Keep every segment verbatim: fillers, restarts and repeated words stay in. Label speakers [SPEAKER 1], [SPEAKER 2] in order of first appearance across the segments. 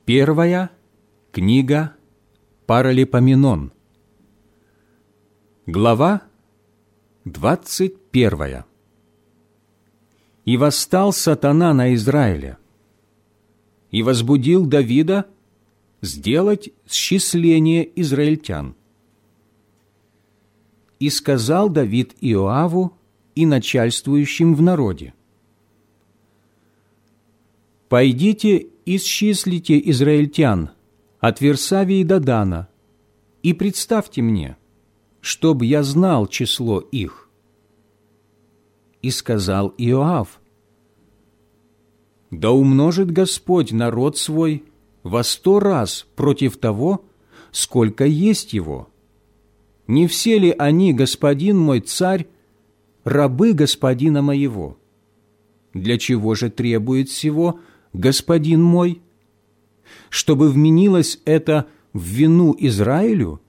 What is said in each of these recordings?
[SPEAKER 1] Первая книга Паралипоменон, глава двадцать первая. «И восстал сатана на Израиля, и возбудил Давида сделать счисление израильтян. И сказал Давид Иоаву и начальствующим в народе: «Пойдите, исчислите израильтян от Версавии до Дана, и представьте мне, чтоб я знал число их». И сказал Иоав: «Да умножит Господь народ свой во сто раз против того, сколько есть его. Не все ли они, господин мой царь, рабы господина моего? Для чего же требует сего господин мой? Чтобы вменилось это в вину Израилю?»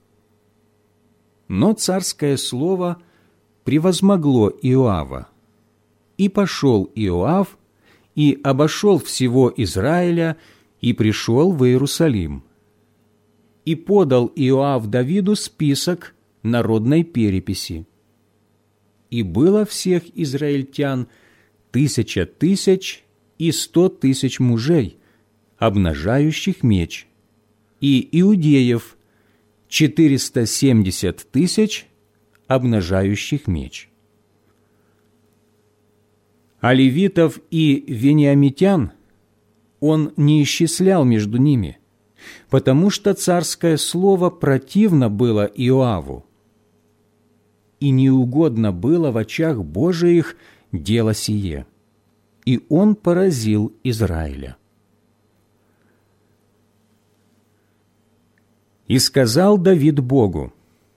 [SPEAKER 1] Но царское слово превозмогло Иоава, и пошел Иоав, и обошел всего Израиля, и пришел в Иерусалим. И подал Иоав Давиду список народной переписи. И было всех израильтян тысяча тысяч и сто тысяч мужей, обнажающих меч, и иудеев четыреста семьдесят тысяч, обнажающих меч. А левитов и вениамитян он не исчислял между ними, потому что царское слово противно было Иоаву, и неугодно было в очах Божиих дело сие, и он поразил Израиля. И сказал Давид Богу: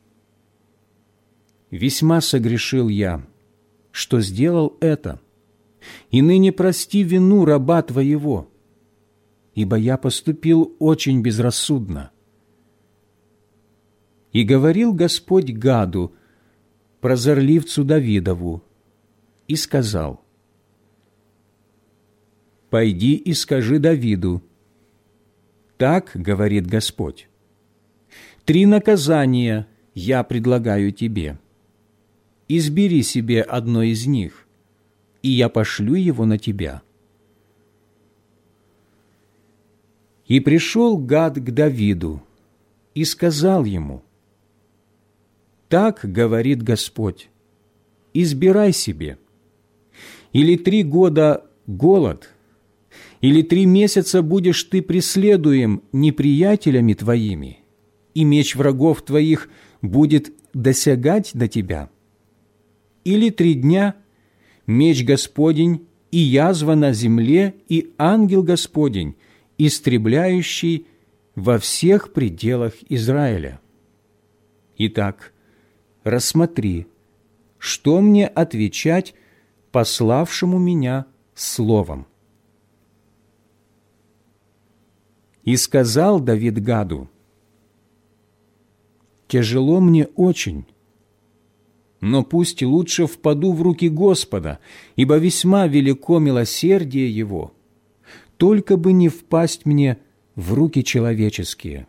[SPEAKER 1] «Весьма согрешил я, что сделал это, и ныне прости вину раба Твоего, ибо я поступил очень безрассудно». И говорил Господь Гаду, прозорливцу Давидову, и сказал: «Пойди и скажи Давиду: так говорит Господь, три наказания я предлагаю тебе. Избери себе одно из них, и я пошлю его на тебя». И пришел Гад к Давиду и сказал ему: «Так говорит Господь: избирай себе, или три года голод, или три месяца будешь ты преследуем неприятелями твоими, и меч врагов твоих будет досягать до тебя, или три дня меч Господень и язва на земле, и ангел Господень, истребляющий во всех пределах Израиля. Итак, рассмотри, что мне отвечать пославшему меня словом». И сказал Давид Гаду: «Тяжело мне очень, но пусть лучше впаду в руки Господа, ибо весьма велико милосердие Его, только бы не впасть мне в руки человеческие».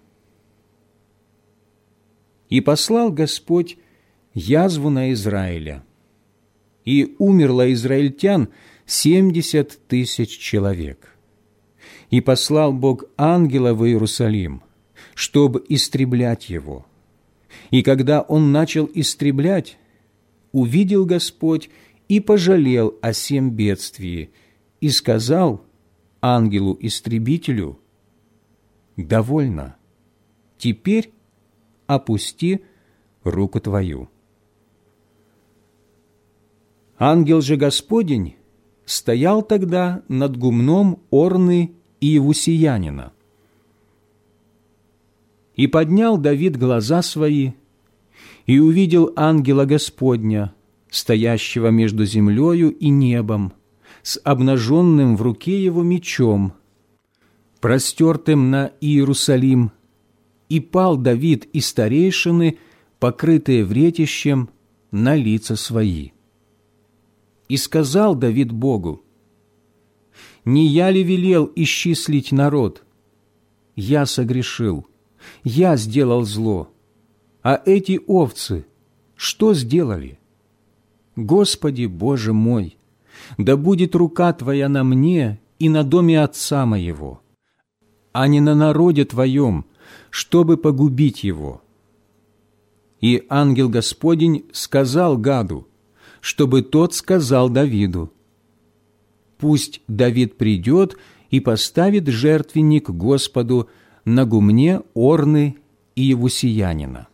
[SPEAKER 1] И послал Господь язву на Израиля, и умерло израильтян семьдесят тысяч человек. И послал Бог ангела в Иерусалим, чтобы истреблять его. И когда он начал истреблять, увидел Господь и пожалел о сем бедствии, и сказал ангелу-истребителю: «Довольно, теперь опусти руку твою». Ангел же Господень стоял тогда над гумном Орны и Иевусеянина. И поднял Давид глаза свои, и увидел ангела Господня, стоящего между землею и небом, с обнаженным в руке его мечом, простертым на Иерусалим, и пал Давид и старейшины, покрытые вретищем, на лица свои. И сказал Давид Богу: «Не я ли велел исчислить народ, я согрешил, я сделал зло, а эти овцы что сделали? Господи, Боже мой, да будет рука Твоя на мне и на доме отца моего, а не на народе Твоем, чтобы погубить его». И ангел Господень сказал Гаду, чтобы тот сказал Давиду: «Пусть Давид придет и поставит жертвенник Господу на гумне Орны и Евусеянина».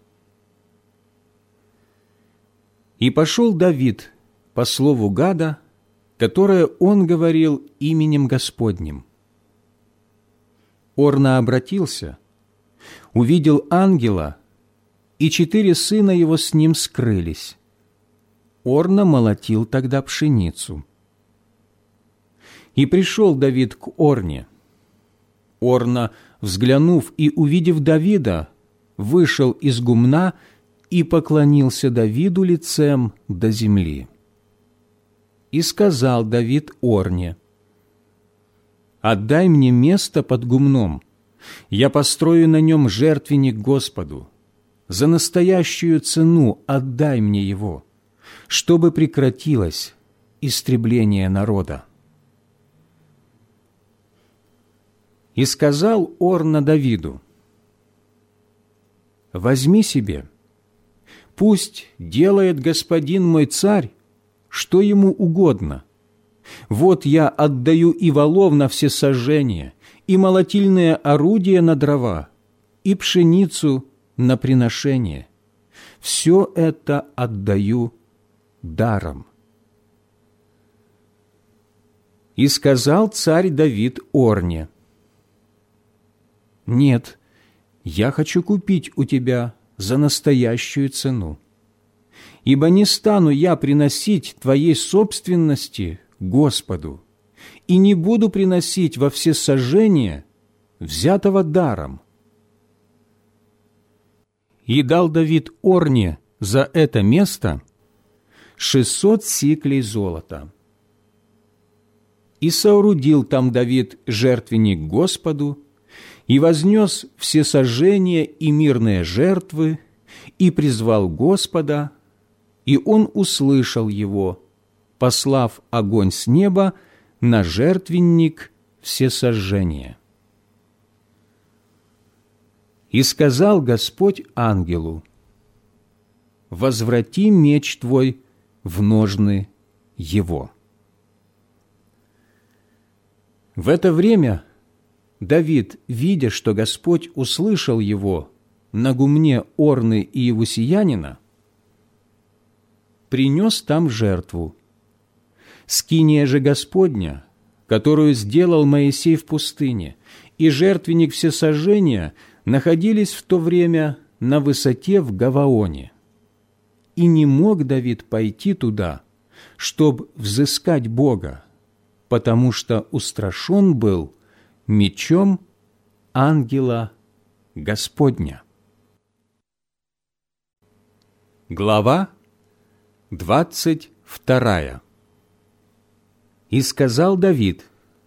[SPEAKER 1] И пошел Давид по слову Гада, которое он говорил именем Господним. Орна обратился, увидел ангела, и четыре сына его с ним скрылись. Орна молотил тогда пшеницу. И пришел Давид к Орне. Орна, взглянув и увидев Давида, вышел из гумна и поклонился Давиду лицем до земли. И сказал Давид Орне: «Отдай мне место под гумном, я построю на нем жертвенник Господу. За настоящую цену отдай мне его, чтобы прекратилось истребление народа». И сказал Орна Давиду: «Возьми себе, пусть делает господин мой царь, что ему угодно. Вот я отдаю и валов на всесожжение, и молотильное орудие на дрова, и пшеницу на приношение. Все это отдаю даром». И сказал царь Давид Орне: «Нет, я хочу купить у тебя за настоящую цену. Ибо не стану я приносить твоей собственности Господу, и не буду приносить во всесожжение взятого даром». И дал Давид Орне за это место шестьсот сиклей золота. И соорудил там Давид жертвенник Господу, и вознес всесожжение и мирные жертвы, и призвал Господа, и Он услышал его, послав огонь с неба на жертвенник всесожжения. И сказал Господь ангелу: «Возврати меч твой в ножны его». В это время Давид, видя, что Господь услышал его на гумне Орны и Евусеянина, принес там жертву. Скиния же Господня, которую сделал Моисей в пустыне, и жертвенник всесожжения находились в то время на высоте в Гаваоне. И не мог Давид пойти туда, чтоб взыскать Бога, потому что устрашен был мечом ангела Господня. Глава двадцать вторая. И сказал Давид: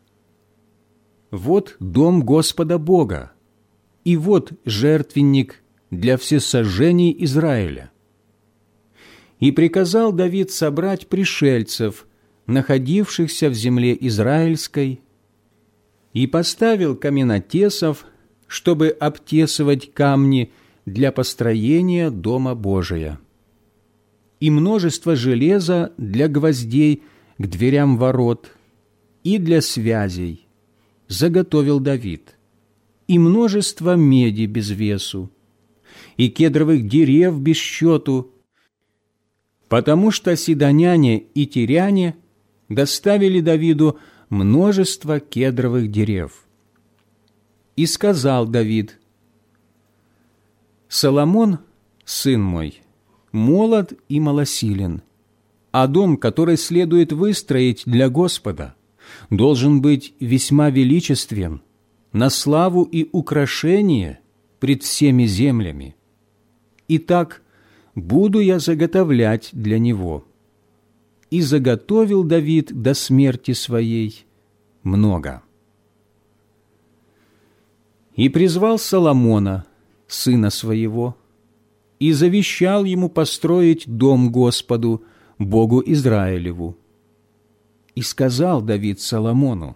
[SPEAKER 1] «Вот дом Господа Бога, и вот жертвенник для всесожжений Израиля». И приказал Давид собрать пришельцев, находившихся в земле израильской, и поставил каменотесов, чтобы обтесывать камни для построения Дома Божия, и множество железа для гвоздей к дверям ворот и для связей заготовил Давид, и множество меди без весу, и кедровых дерев без счету, потому что сидоняне и тиряне доставили Давиду множество кедровых дерев. И сказал Давид: «Соломон, сын мой, молод и малосилен, а дом, который следует выстроить для Господа, должен быть весьма величествен, на славу и украшение пред всеми землями. Итак, буду я заготовлять для него». И заготовил Давид до смерти своей много. И призвал Соломона, сына своего, и завещал ему построить дом Господу, Богу Израилеву. И сказал Давид Соломону: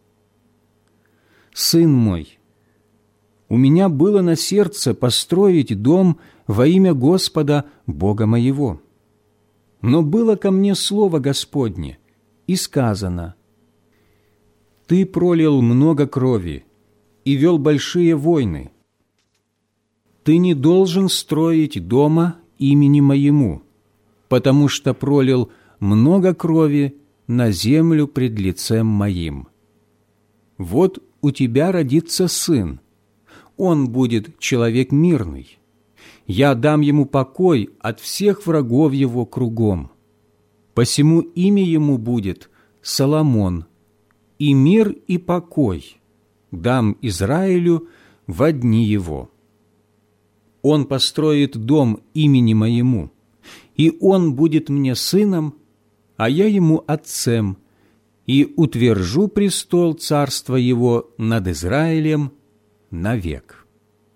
[SPEAKER 1] «Сын мой, у меня было на сердце построить дом во имя Господа, Бога моего. Но было ко мне слово Господне, и сказано: Ты пролил много крови и вел большие войны. Ты не должен строить дома имени моему, потому что пролил много крови на землю пред лицем моим. Вот у тебя родится сын, он будет человек мирный. Я дам ему покой от всех врагов его кругом. Посему имя ему будет Соломон, и мир и покой дам Израилю во дни его. Он построит дом имени моему, и он будет мне сыном, а я ему отцем, и утвержу престол царства его над Израилем навек.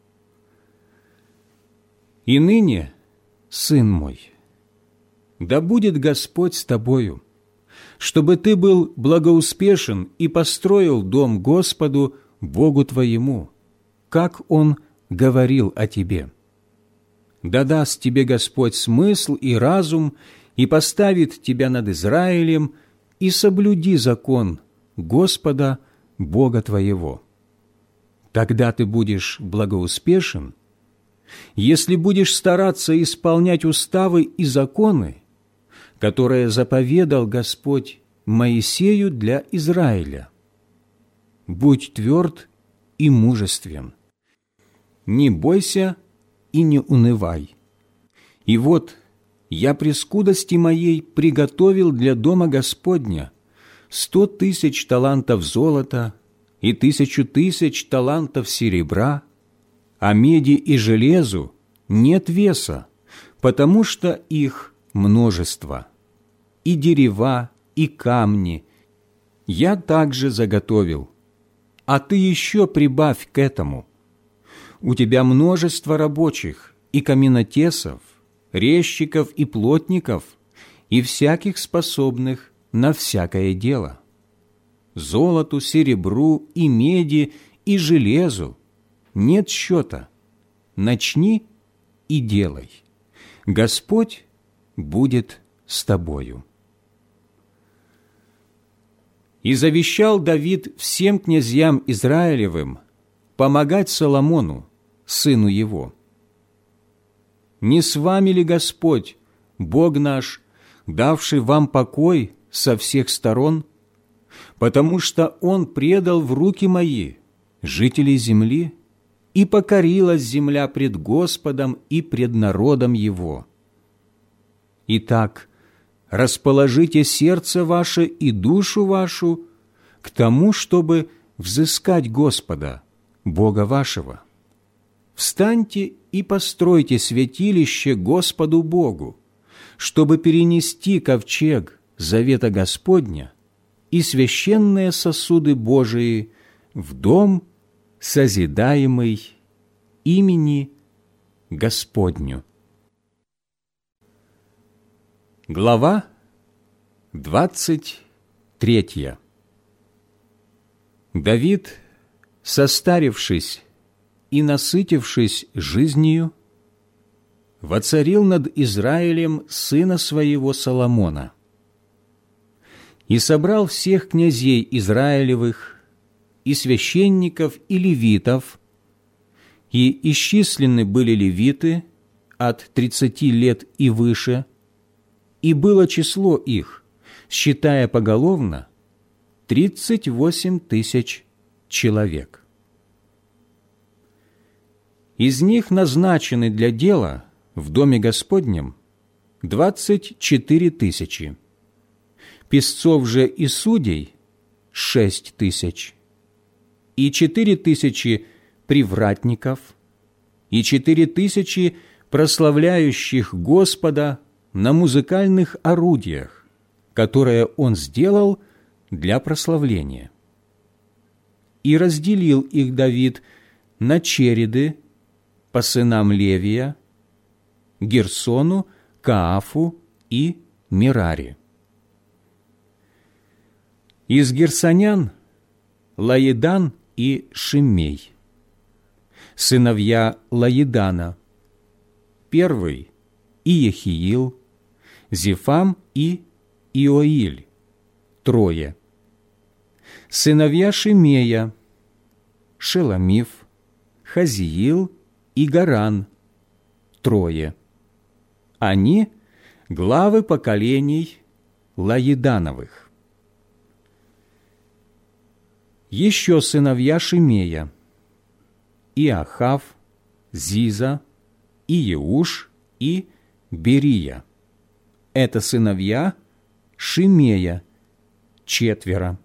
[SPEAKER 1] И ныне, сын мой, да будет Господь с тобою, чтобы ты был благоуспешен и построил дом Господу, Богу твоему, как Он говорил о тебе. Да даст тебе Господь смысл и разум, и поставит тебя над Израилем, и соблюди закон Господа, Бога твоего. Тогда ты будешь благоуспешен, если будешь стараться исполнять уставы и законы, которые заповедал Господь Моисею для Израиля. Будь тверд и мужествен, не бойся и не унывай. И вот я при скудости моей приготовил для дома Господня сто тысяч талантов золота и тысячу тысяч талантов серебра, а меди и железу нет веса, потому что их множество, и дерева, и камни я также заготовил, а ты еще прибавь к этому. У тебя множество рабочих и каменотесов, резчиков и плотников, и всяких способных на всякое дело. Золоту, серебру и меди и железу нет счета. Начни и делай. Господь будет с тобою». И завещал Давид всем князьям Израилевым помогать Соломону, сыну его. «Не с вами ли Господь, Бог наш, давший вам покой со всех сторон? Потому что Он предал в руки мои жителей земли, и покорилась земля пред Господом и пред народом Его. Итак, расположите сердце ваше и душу вашу к тому, чтобы взыскать Господа, Бога вашего. Встаньте и постройте святилище Господу Богу, чтобы перенести ковчег завета Господня и священные сосуды Божии в дом, созидаемый имени Господню». Глава двадцать третья. Давид, состарившись и насытившись жизнью, воцарил над Израилем сына своего Соломона и собрал всех князей Израилевых, и священников, и левитов, и исчислены были левиты от тридцати лет и выше, и было число их, считая поголовно, тридцать восемь тысяч человек. Из них назначены для дела в Доме Господнем двадцать четыре тысячи, песцов же и судей – шесть тысяч, и четыре тысячи привратников, и четыре тысячи прославляющих Господа на музыкальных орудиях, которые Он сделал для прославления. И разделил их Давид на череды по сынам Левия, Герсону, Каафу и Мерари. Из герсонян Лаидан и Шимей. Сыновья Лаидана: первый – Иехиил, Зефам и Иоиль, трое. Сыновья Шимея: Шеломиф, Хазиил и Гаран, трое. Они – главы поколений Лаидановых. Еще сыновья Шимея: Иохав, Зиза, Иеуш и Берия. Это сыновья Шимея, четверо.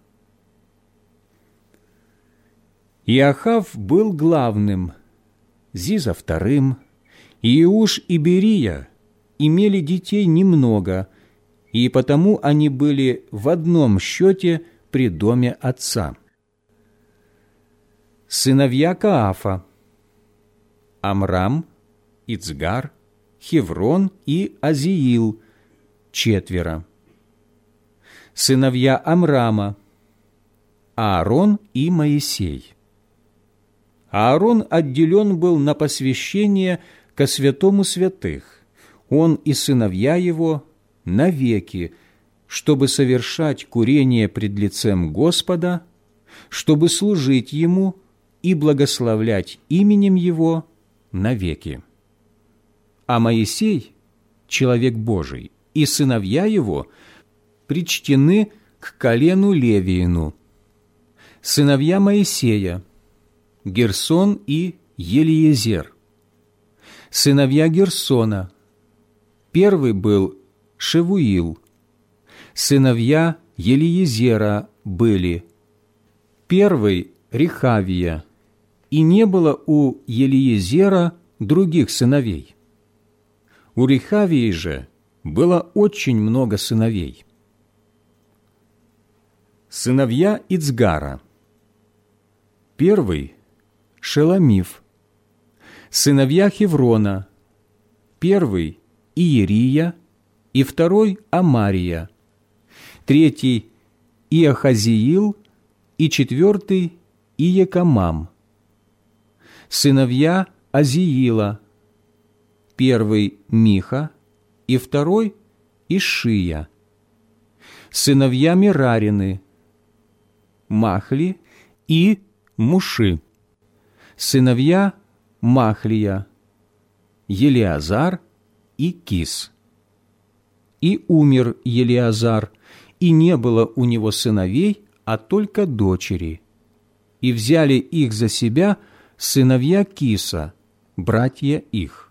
[SPEAKER 1] Иохав был главным, Зиза вторым, Иеуш и Берия имели детей немного, и потому они были в одном счете при доме отца. Сыновья Каафа: Амрам, Ицгар, Хеврон и Азиил, четверо. Сыновья Амрама: Аарон и Моисей. Аарон отделен был на посвящение ко святому святых, он и сыновья его навеки, чтобы совершать курение пред лицем Господа, чтобы служить Ему и благословлять именем Его навеки. А Моисей, человек Божий, и сыновья его причтены к колену Левиину. Сыновья Моисея: Герсон и Елиезер. Сыновья Герсона: первый был Шевуил. Сыновья Елиезера были: первый Рехавия, и не было у Елиезера других сыновей. У Рехавии же было очень много сыновей. Сыновья Ицгара: первый – Шеломиф. Сыновья Хеврона: первый – Иерия, и второй – Амария, третий – Иохазиил, и четвертый – Иекамам. Сыновья Азиила: первый – Миха, и второй – Ишия. Сыновья Мерарины: Махли и Муши. Сыновья Махлия: Елиазар и Кис. И умер Елиазар, и не было у него сыновей, а только дочери. И взяли их за себя сыновья Киса, братья их.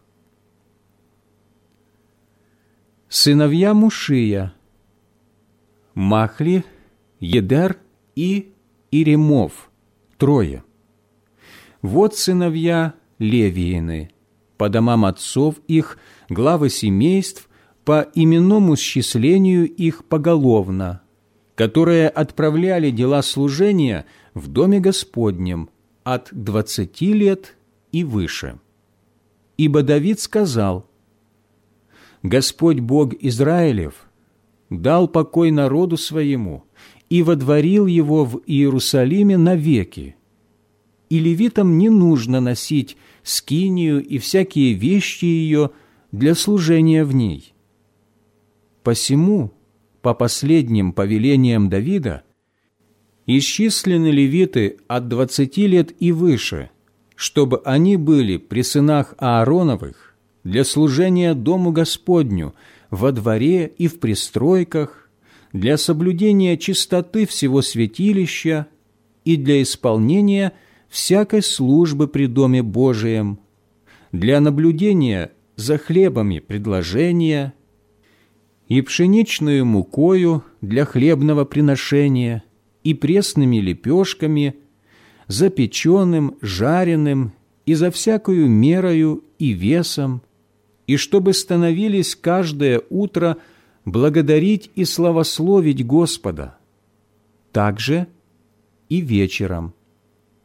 [SPEAKER 1] Сыновья Мушия: Махли, Едер и Иремов, трое. Вот сыновья Левиины, по домам отцов их, главы семейств, по именному счислению их поголовно, которые отправляли дела служения в Доме Господнем от двадцати лет и выше. Ибо Давид сказал: «Господь Бог Израилев дал покой народу своему и водворил его в Иерусалиме навеки, и левитам не нужно носить скинию и всякие вещи ее для служения в ней. Посему, по последним повелениям Давида, исчислены левиты от двадцати лет и выше, чтобы они были при сынах Аароновых для служения Дому Господню во дворе и в пристройках, для соблюдения чистоты всего святилища и для исполнения всякой службы при Доме Божием, для наблюдения за хлебами предложения и пшеничную мукою для хлебного приношения и пресными лепешками, запеченным, жареным и за всякою мерою и весом, и чтобы становились каждое утро благодарить и славословить Господа, также и вечером.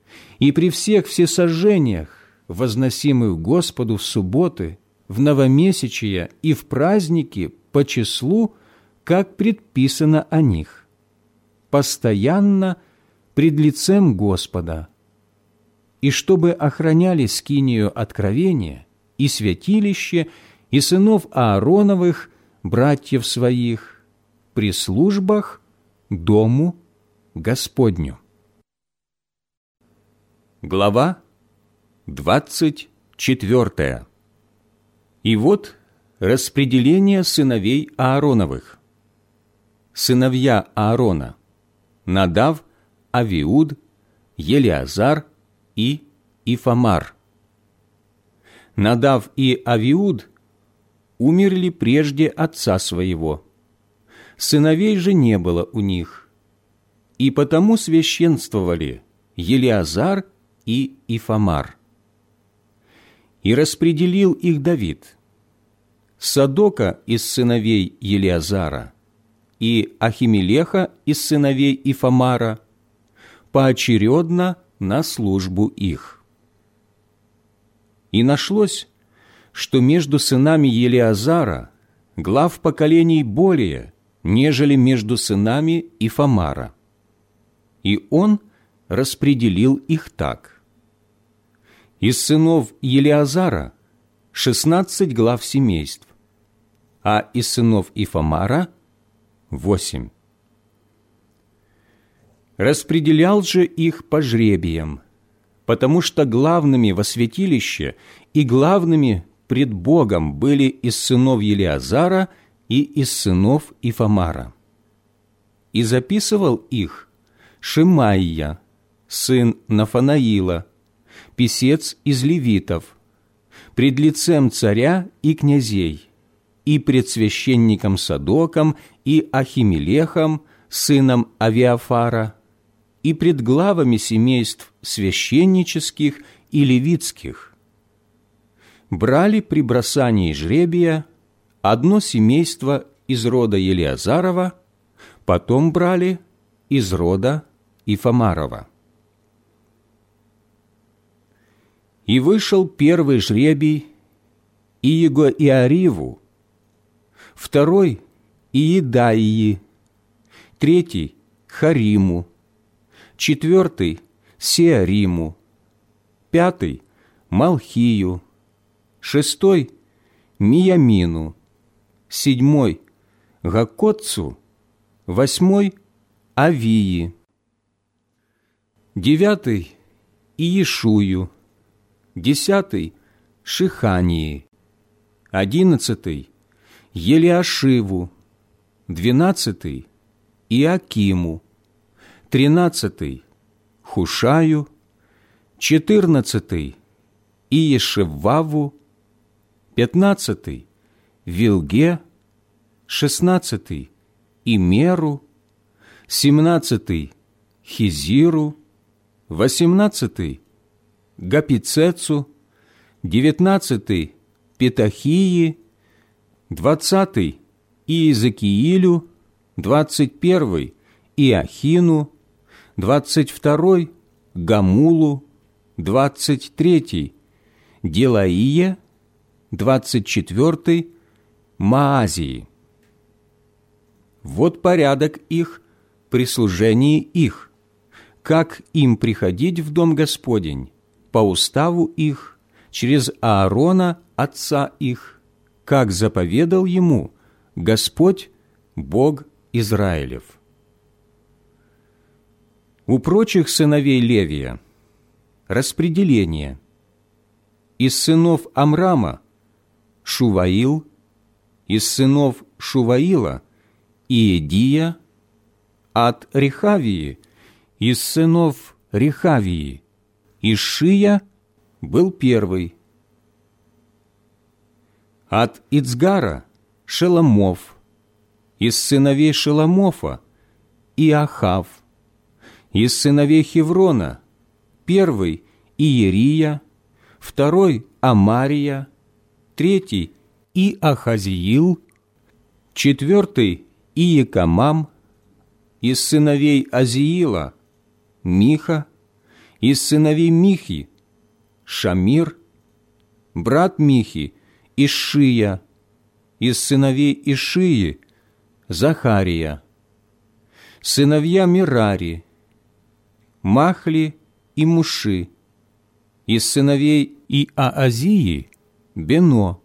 [SPEAKER 1] и при всех всесожжениях, возносимых Господу в субботы, в новомесячия и в праздники по числу, как предписано о них, постоянно пред лицем Господа, и чтобы охраняли скинию откровения и святилище, и сынов Аароновых, братьев своих, при службах дому Господню». Глава двадцать четвертая. И вот распределение сыновей Аароновых. Сыновья Аарона: Надав, Авиуд, Елиазар и Ифамар. Надав и Авиуд умерли прежде отца своего, сыновей же не было у них, и потому священствовали Елиазар и Ифамар. И распределил их Давид: Садока из сыновей Елиазара и Ахимелеха из сыновей Ифамара поочередно на службу их. И нашлось, что между сынами Елиазара глав поколений более, нежели между сынами Ифамара. И он распределил их так: из сынов Елиазара шестнадцать глав семейств, а из сынов Ифамара восемь. Распределял же их по жребиям, потому что главными во святилище и главными пред Богом были из сынов Елиазара и из сынов Ифамара. И записывал их Шемаия, сын Нафанаила, писец из левитов, пред лицем царя и князей, и пред священником Садоком и Ахимелехом, сыном Авиафара, и пред главами семейств священнических и левитских. Брали при бросании жребия одно семейство из рода Елиазарова, потом брали из рода Ифамарова. И вышел первый жребий Иегоиариву, второй – Иедаии, третий – Хариму, четвертый – Сеариму, пятый – Малхию, шестой – Миямину, седьмой – Гакотцу, восьмой – Авии, девятый – Иешую, десятый – Шихании, одиннадцатый – Елиашиву, двенадцатый – Иакиму, тринадцатый – Хушаю, четырнадцатый – Иешеваву, пятнадцатый – Вилге, шестнадцатый – Имеру, семнадцатый – Хизиру, восемнадцатый – Гапицецу, девятнадцатый – Петахии, двадцатый – Иезекиилю, двадцать первый – Иохину, двадцать второй – Гамулу, двадцать третий – Делаие, двадцать четвертый – Маазии. Вот порядок их при служении их, как им приходить в дом Господень, по уставу их, через Аарона, отца их, как заповедал ему Господь, Бог Израилев. У прочих сыновей Левия распределение: из сынов Амрама – Шуваил, из сынов Шуваила – Иедия, от Рехавии – из сынов Рехавии – Ишия был первый, от Ицгара – Шеломов, из сыновей Шеломофа – Иохав, из сыновей Хеврона – первый – Иерия, второй – Амария, третий – Иохазиил, четвертый – Иекамам, из сыновей Азиила – Миха, Из сыновей Михи – Шамир, брат Михи – Ишия, из сыновей Ишии – Захария, сыновья Мерари – Махли и Муши, из сыновей Иоазии – Бено,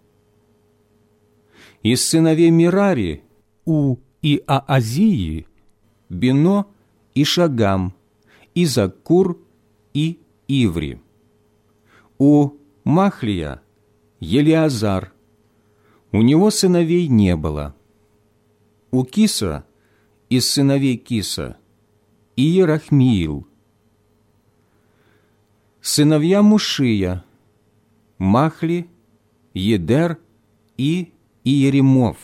[SPEAKER 1] из сыновей Мерари у Иоазии – Бено и Шагам, и Закур и Иври. У Махлия – Елиазар, у него сыновей не было. У Киса – из сыновей Киса – Иерахмиил. Сыновья Мушия – Махли, Едер и Иеремов.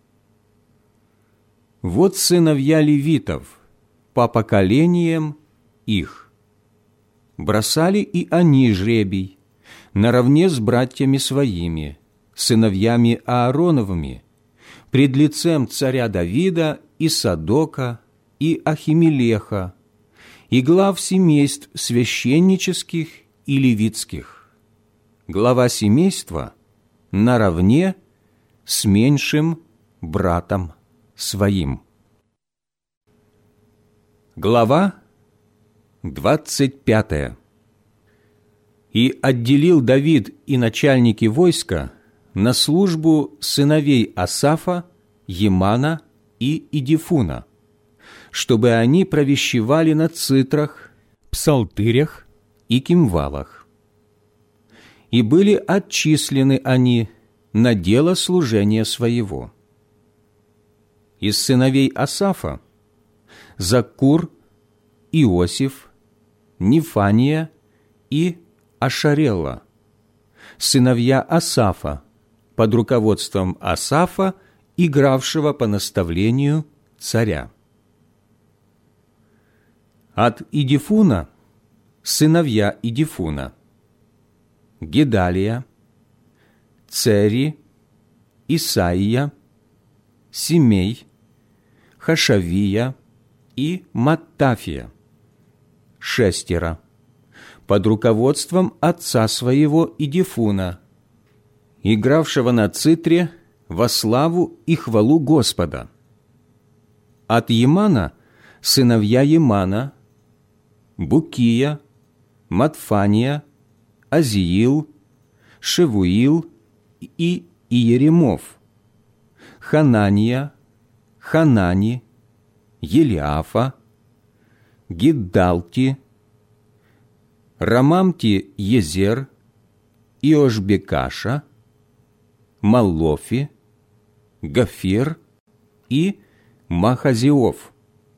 [SPEAKER 1] Вот сыновья левитов по поколениям их. Бросали и они жребий наравне с братьями своими, сыновьями Аароновыми, пред лицем царя Давида и Садока и Ахимелеха, и глав семейств священнических и левитских. Глава семейства наравне с меньшим братом своим. Глава двадцать пятая. «И отделил Давид и начальники войска на службу сыновей Асафа, Емана и Идифуна, чтобы они провещевали на цитрах, псалтырях и кимвалах. И были отчислены они на дело служения своего. Из сыновей Асафа – Закур, Иосиф, Нефания и Ашарелла, сыновья Асафа, под руководством Асафа, игравшего по наставлению царя. От Идифуна – сыновья Идифуна: Гедалия, Цери, Исаия, Семей, Хашавия и Маттафия, шестеро, под руководством отца своего Идифуна, игравшего на цитре во славу и хвалу Господа. От Емана – сыновья Емана: Букия, Матфания, Азиил, Шевуил и Иеремов, Ханания, Ханани, Елиафа, Гиддалти, Рамамти-Езер, Иошбекаша, Маллофи, Гафир и Махазиов.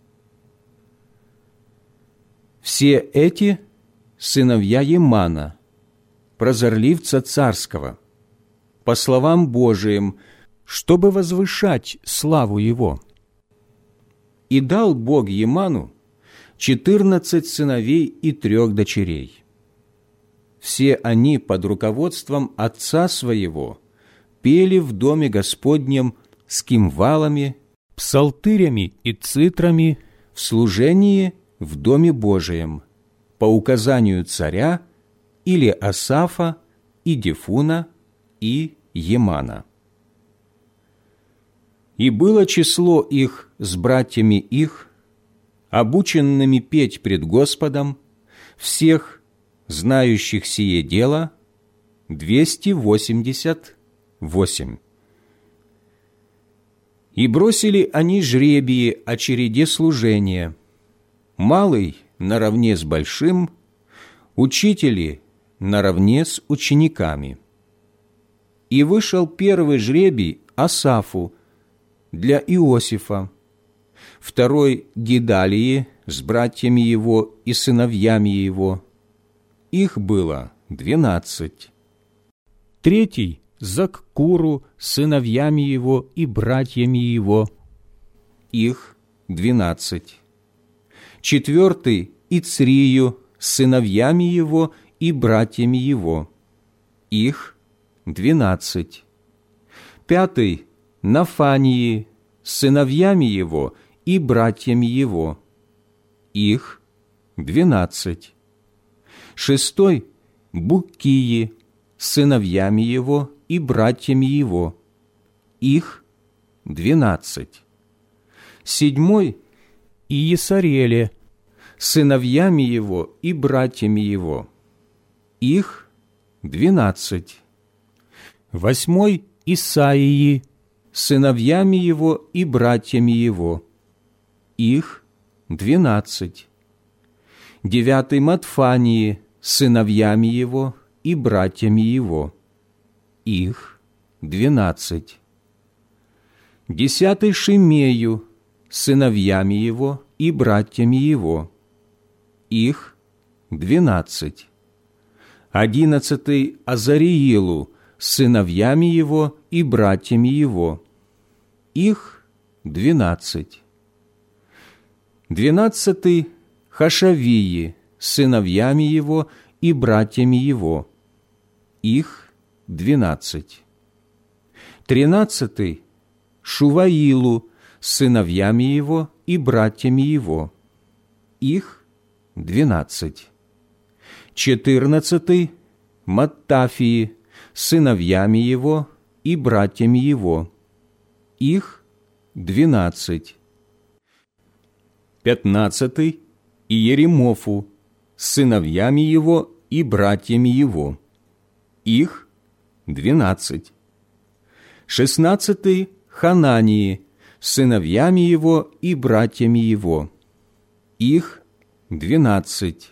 [SPEAKER 1] Все эти сыновья Емана, прозорливца царского, по словам Божиим, чтобы возвышать славу его. И дал Бог Еману четырнадцать сыновей и трех дочерей. Все они под руководством отца своего пели в доме Господнем с кимвалами, псалтырями и цитрами в служении в доме Божием по указанию царя или Асафа, Идифуна и Емана. И было число их с братьями их, обученными петь пред Господом, всех, знающих сие дело, двести восемьдесят восемь. И бросили они жребии о череде служения, малый наравне с большим, учители наравне с учениками. И вышел первый жребий Асафу для Иосифа, второй Гедалии с братьями его и сыновьями его, их было двенадцать, третий Заккуру с сыновьями его и братьями его, их двенадцать, четвертый Ицрию с сыновьями его и братьями его, их двенадцать, пятый Нафании с сыновьями его и братьями его, их двенадцать, Шестой – Буккии, с сыновьями его и братьями его. Их двенадцать. Седьмой – Иесареле, с сыновьями его и братьями его. Их двенадцать. Восьмой – Исаии, с сыновьями его и братьями его. Их двенадцать. Девятый – Матфании, с сыновьями его и братьями его. Их двенадцать. Десятый – Шимею, с сыновьями его и братьями его. Их двенадцать. Одиннадцатый – Азариилу, с сыновьями его и братьями его. Их двенадцать. Двенадцатый – Хашавии, с сыновьями его и братьями его. Их двенадцать. Тринадцатый – Шуваилу, с сыновьями его и братьями его. Их двенадцать. Четырнадцатый – Маттафии, с сыновьями его и братьями его. Их двенадцать. Пятнадцатый – Иеремофу, с сыновьями его и братьями его. Их двенадцать. Шестнадцатый – Ханании, с сыновьями его и братьями его. Их двенадцать.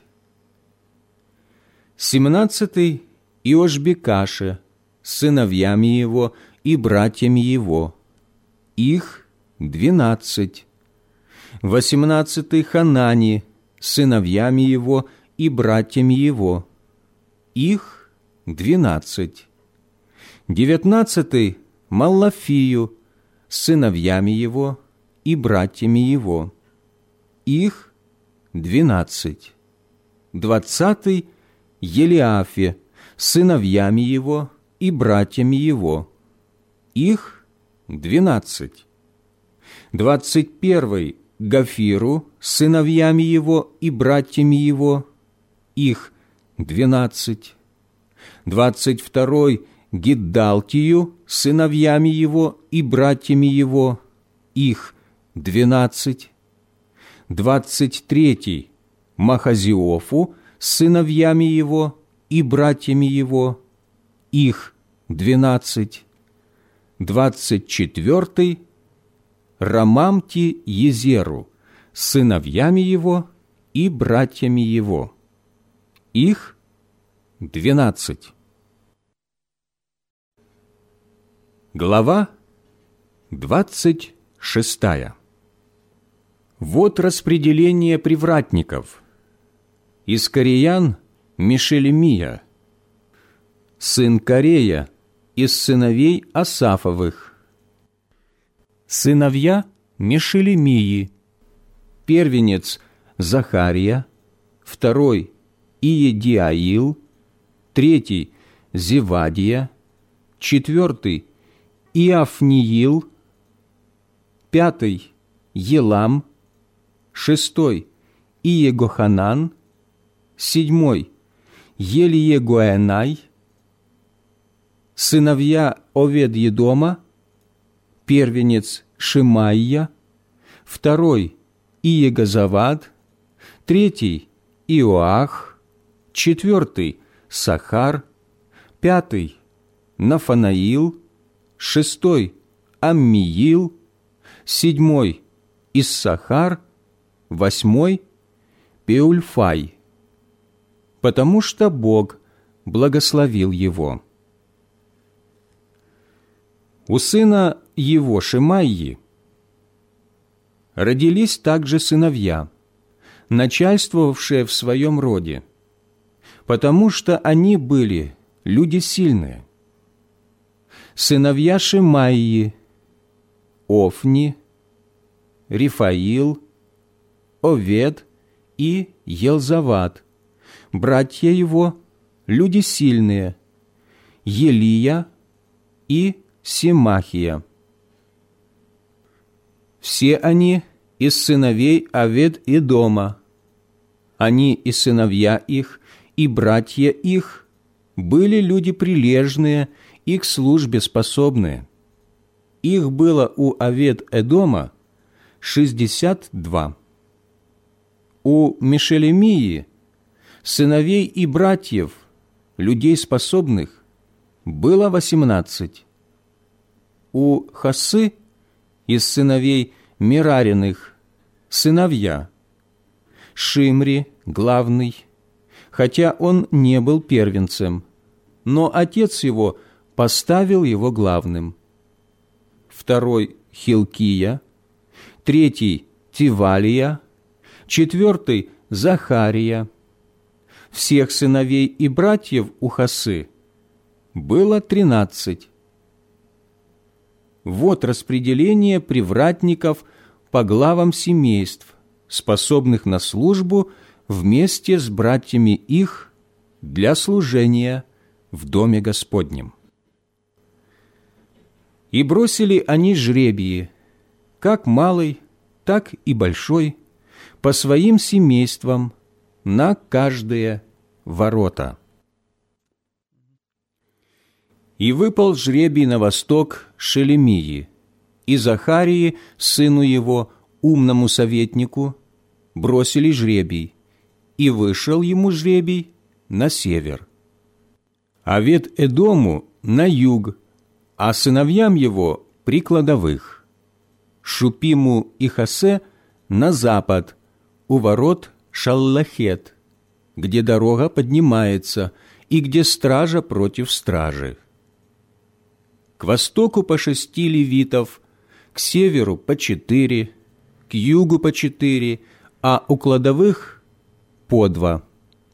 [SPEAKER 1] Семнадцатый – Иошбекаше, с сыновьями его и братьями его. Их двенадцать. Восемнадцатый – Ханани, с сыновьями его и братьями его. Их двенадцать. Девятнадцатый – Маллафию, с сыновьями его и братьями его. Их двенадцать. Двадцатый – Елиафе, с сыновьями его и братьями его. Их двенадцать. Двадцать первый – Гафиру, с сыновьями его и братьями его. Их двенадцать. Двадцать второй – Гиддалтию, с сыновьями его и братьями его. Их двенадцать. Двадцать третий – Махазиофу, с сыновьями его и братьями его. Их двенадцать. Двадцать четвертый – Рамамти-Езеру, с сыновьями его и братьями его. Их двенадцать. Глава двадцать шестая. Вот распределение привратников. Из Кореян – Мешелемия, сын Корея, из сыновей Асафовых. Сыновья Мешелемии: первенец Захария, второй Иедиаил, третий Зевадия, четвертый Иафниил, пятый Елам, шестой Иегоханан, седьмой Елиегуэнай. Сыновья Овед-Едома: первенец Шимайя, второй Иегозавад, третий Иоах, четвертый Сахар, пятый Нафанаил, шестой Аммиил, седьмой Иссахар, восьмой Пеульфай, потому что Бог благословил его. У сына его Шимайи родились также сыновья, начальствовавшие в своем роде, потому что они были люди сильные. Сыновья Шимайи: Офни, Рифаил, Овед и Елзавад, братья его, люди сильные, Елия и Семахия. Все они из сыновей Овед-Едома, они и сыновья их, и братья их были люди прилежные и к службе способные. Их было у Овед-Эдома шестьдесят два. У Мешелемии, сыновей и братьев, людей способных, было восемнадцать. У Хасы из сыновей Мерариных сыновья: Шимри главный, хотя он не был первенцем, но отец его поставил его главным. Второй – Хилкия, третий – Тивалия, четвертый – Захария. Всех сыновей и братьев у Хасы было тринадцать. Вот распределение привратников по главам семейств, способных на службу вместе с братьями их для служения в Доме Господнем. И бросили они жребии, как малый, так и большой, по своим семействам на каждые ворота. И выпал жребий на восток Шелемии, и Захарии, сыну его, умному советнику, бросили жребий, и вышел ему жребий на север. Овед-Эдому на юг, а сыновьям его при кладовых. Шупиму и Хасе на запад, у ворот Шаллахет, где дорога поднимается и где стража против стражи. К востоку по шести левитов, к северу по четыре, к югу по четыре, а у кладовых по два.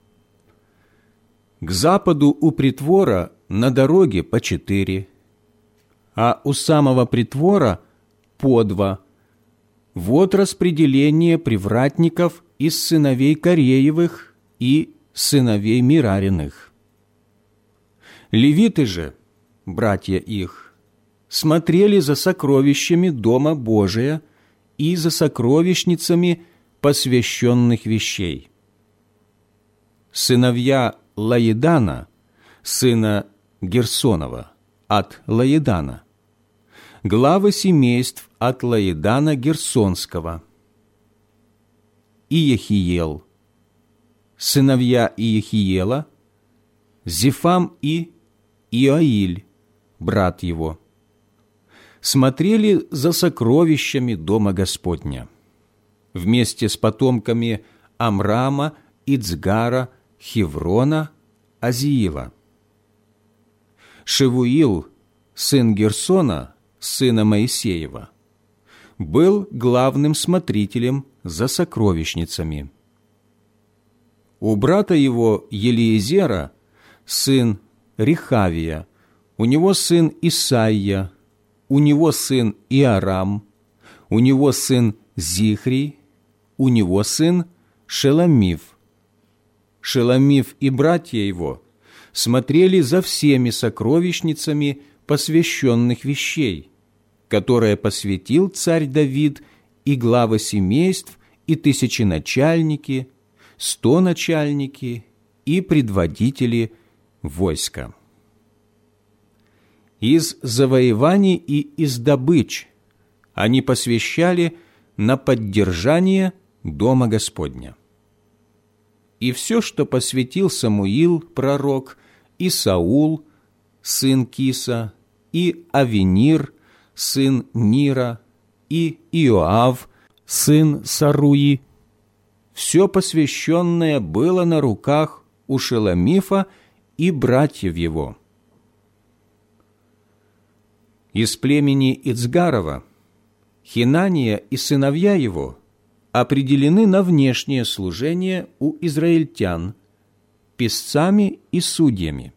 [SPEAKER 1] К западу у притвора на дороге по четыре, а у самого притвора по два. Вот распределение привратников из сыновей Кореевых и сыновей Мерариных. Левиты же, братья их, смотрели за сокровищами Дома Божия и за сокровищницами посвященных вещей. Сыновья Лаедана, сына Герсонова, от Лаедана, главы семейств от Лаедана Герсонского. Иехиел, сыновья Иехиела, Зефам и Иоиль, брат его, смотрели за сокровищами Дома Господня, вместе с потомками Амрама, Ицгара, Хеврона, Азиила. Шевуил, сын Герсона, сына Моисеева, был главным смотрителем за сокровищницами. У брата его Елиезера, сын Рехавия, у него сын Исаия, у него сын Иорам, у него сын Зихрий, у него сын Шеломив. Шеломив и братья его смотрели за всеми сокровищницами посвященных вещей, которые посвятил царь Давид, и главы семейств, и тысяченачальники, стоначальники и предводители войска. Из завоеваний и из добыч они посвящали на поддержание Дома Господня. И все, что посвятил Самуил, пророк, и Саул, сын Киса, и Авенир, сын Нира, и Иоав, сын Саруи, все посвященное было на руках у Шеломифа и братьев его. Из племени Ицгарова Хинания и сыновья его определены на внешнее служение у израильтян, песцами и судьями.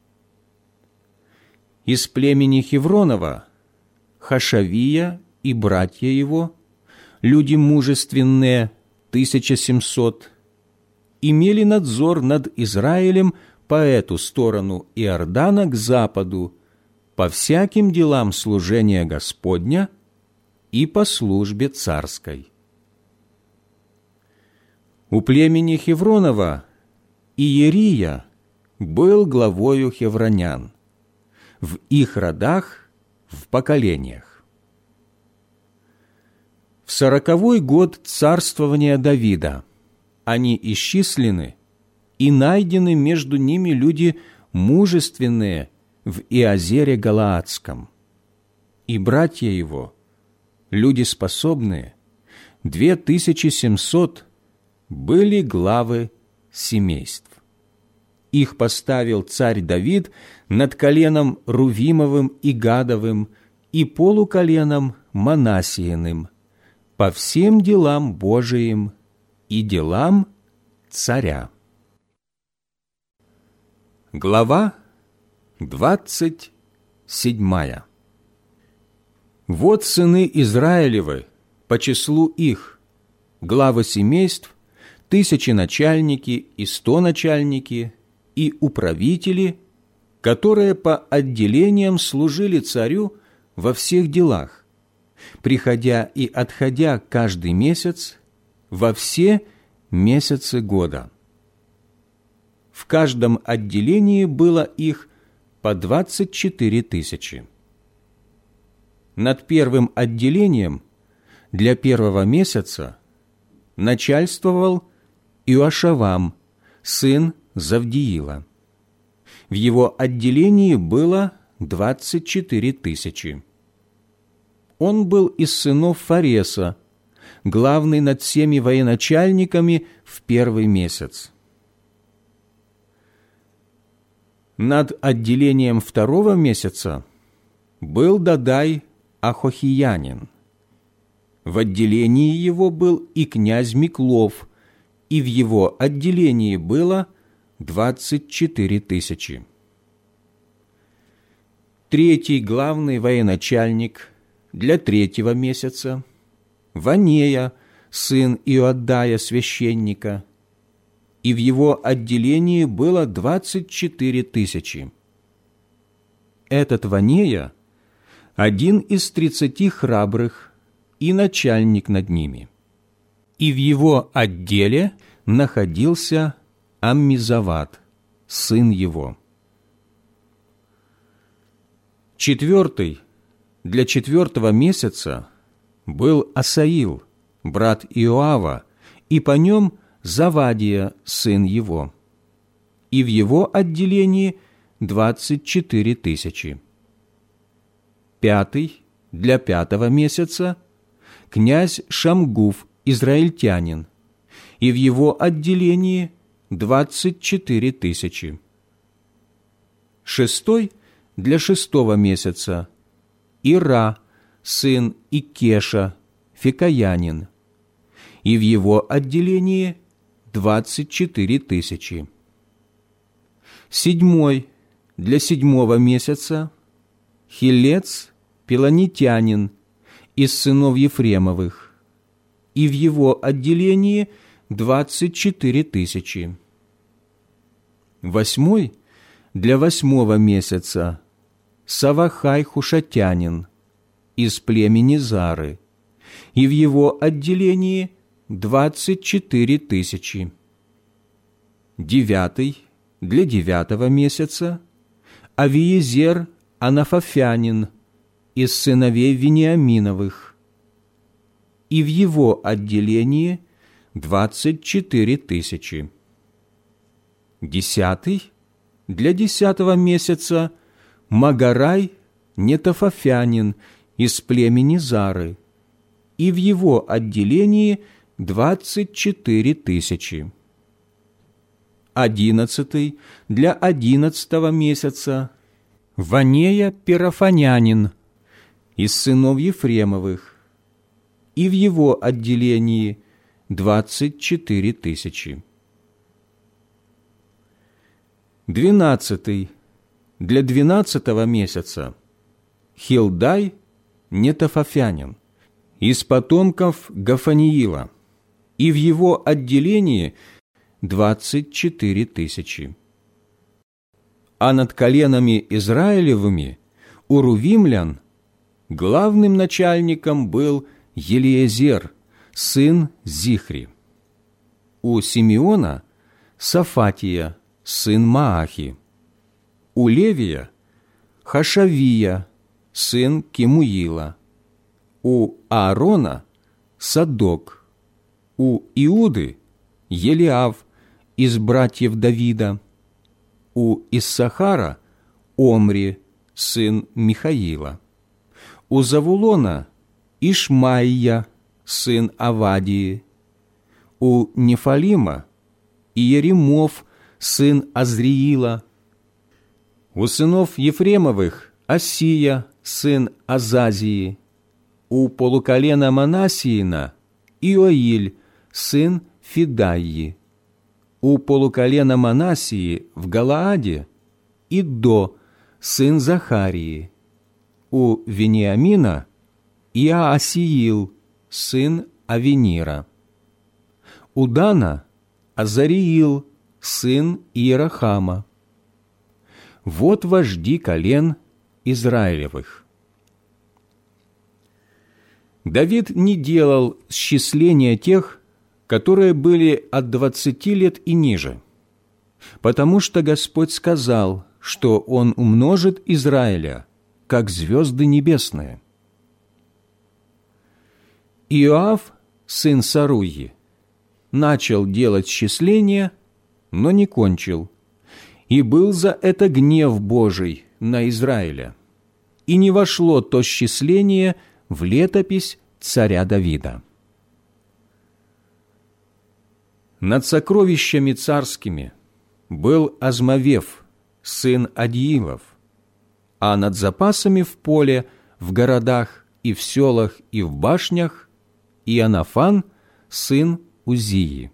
[SPEAKER 1] Из племени Хевронова Хашавия и братья его, люди мужественные, тысяча семьсот, имели надзор над Израилем по эту сторону Иордана к западу, по всяким делам служения Господня и по службе царской. У племени Хевронова Иерия был главою хевронян в их родах, в поколениях. В сороковой год царствования Давида они исчислены, и найдены между ними люди мужественные в Иозере Галаадском, и братья его, люди способные, две тысячи семьсот, были главы семейств. Их поставил царь Давид над коленом Рувимовым и Гадовым и полуколеном Манассииным по всем делам Божиим и делам царя. Глава двадцать седьмая. Вот сыны Израилевы по числу их, главы семейств, тысяченачальники и стоначальники и управители, которые по отделениям служили царю во всех делах, приходя и отходя каждый месяц во все месяцы года. В каждом отделении было их по двадцать четыре тысячи. Над первым отделением для первого месяца начальствовал Иошавам, сын Завдиила. В его отделении было двадцать четыре тысячи. Он был из сынов Фареса, главный над всеми военачальниками в первый месяц. Над отделением второго месяца был Дадай Ахохиянин. В отделении его был и князь Миклов, и в его отделении было двадцать четыре тысячи. Третий главный военачальник для третьего месяца – Ванея, сын Иоаддая священника, и в его отделении было двадцать четыре тысячи. Этот Ванея – один из тридцати храбрых и начальник над ними. И в его отделе находился Аммизават, сын его. Четвертый, для четвертого месяца был Асаил, брат Иоава, и по нем Завадия, сын его. И в его отделении двадцать четыре тысячи. Пятый, для пятого месяца князь Шамгуф, израильтянин, и в его отделении двадцать четыре тысячи. Шестой, для шестого месяца Ира, сын Икеша, фикаянин, и в его отделении двадцать четыре тысячи. Седьмой, для седьмого месяца Хилец, пелонитянин, из сынов Ефремовых, и в его отделении двадцать четыре тысячи. Восьмой, для восьмого месяца Савахай хушатянин, из племени Зары, и в его отделении двадцать четыре тысячи. Девятый, для девятого месяца Авиезер Анафафянин, из сыновей Вениаминовых, и в его отделении двадцать четыре тысячи. Десятый, для десятого месяца Магарай Нетофафянин, из племени Зары, и в его отделении двадцать четыре тысячи. Одиннадцатый, для одиннадцатого месяца Ванея Пирафанянин, из сынов Ефремовых, и в его отделении двадцать четыре тысячи. Двенадцатый, для двенадцатого месяца Хилдай Нетофафянин, из потомков Гафаниила, и в его отделении двадцать четыре тысячи. А над коленами Израилевыми у рувимлян главным начальником был Елиезер, сын Зихри. У Симеона Сафатия, сын Маахи. У Левия – Хашавия, сын Кемуила. У Аарона – Садок. У Иуды – Елиав из братьев Давида. У Иссахара – Омри, сын Михаила. У Завулона – Ишмаия, сын Авадии. У Нефалима – Иеремов, сын Азриила. У сынов Ефремовых – Осия, сын Азазии. У полуколена Манассиина – Иоиль, сын Фидаии. У полуколена Манассии в Галааде – Иддо, сын Захарии. У Вениамина – Иаасиил, сын Авенира. У Дана – Азариил, сын Иерахама. Вот вожди колен Израилевых. Давид не делал счисления тех, которые были от двадцати лет и ниже, потому что Господь сказал, что Он умножит Израиля, как звезды небесные. Иоав, сын Саруи, начал делать счисления, но не кончил, и был за это гнев Божий на Израиля, и не вошло то счисление в летопись царя Давида. Над сокровищами царскими был Азмавев, сын Адиилов, а над запасами в поле, в городах и в селах и в башнях Иоаннафан, сын Узии.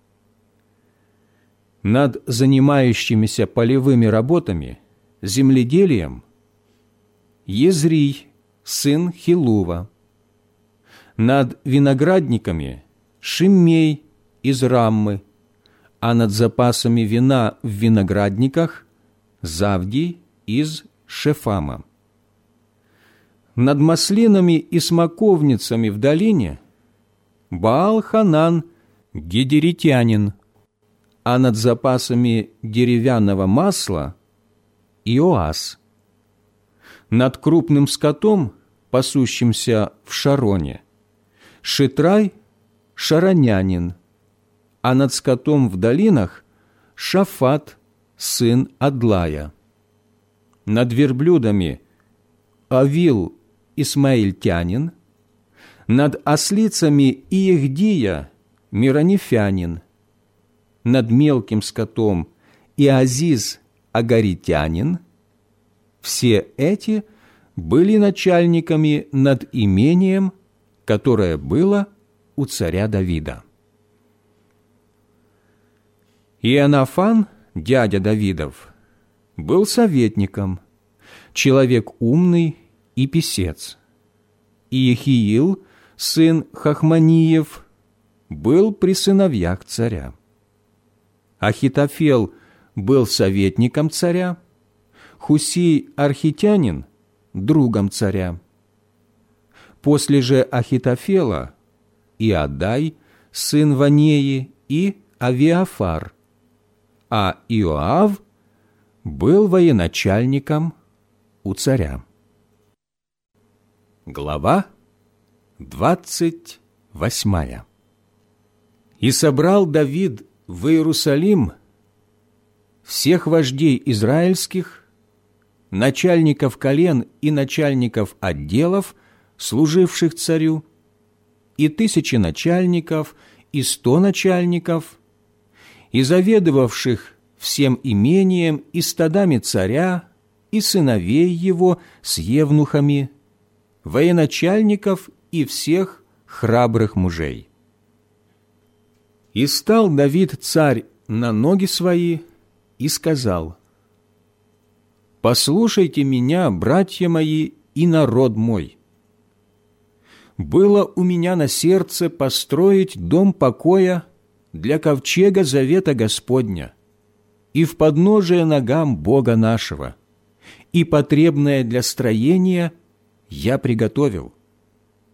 [SPEAKER 1] Над занимающимися полевыми работами, земледелием, Езрий, сын Хилува. Над виноградниками Шиммей из Раммы, а над запасами вина в виноградниках Завдий из Шефама. Над маслинами и смоковницами в долине Баал-Ханан гедеритянин, а над запасами деревянного масла Иоас. Над крупным скотом, пасущимся в Шароне, Шитрай шаронянин, а над скотом в долинах Шафат, сын Адлая. Над верблюдами Авил исмаильтянин, над ослицами Иехдия миронефянин, над мелким скотом Иазиз агаритянин. Все эти были начальниками над имением, которое было у царя Давида. Иоаннафан, дядя Давидов, был советником, человек умный и писец. Иехиил, сын Хахманиев, был при сыновьях царя. Ахитофел был советником царя, Хусий архитянин – другом царя. После же Ахитофела Иадай, сын Ванеи, и Авиафар, а Иоав был военачальником у царя. Глава двадцать восьмая. «И собрал Давид в Иерусалим всех вождей израильских, начальников колен и начальников отделов, служивших царю, и тысячи начальников, и сто начальников, и заведовавших всем имением и стадами царя, и сыновей его с евнухами, военачальников и всех храбрых мужей. И стал Давид царь на ноги свои и сказал: «Послушайте меня, братья мои и народ мой. Было у меня на сердце построить дом покоя для ковчега завета Господня и в подножие ногам Бога нашего, и потребное для строения я приготовил.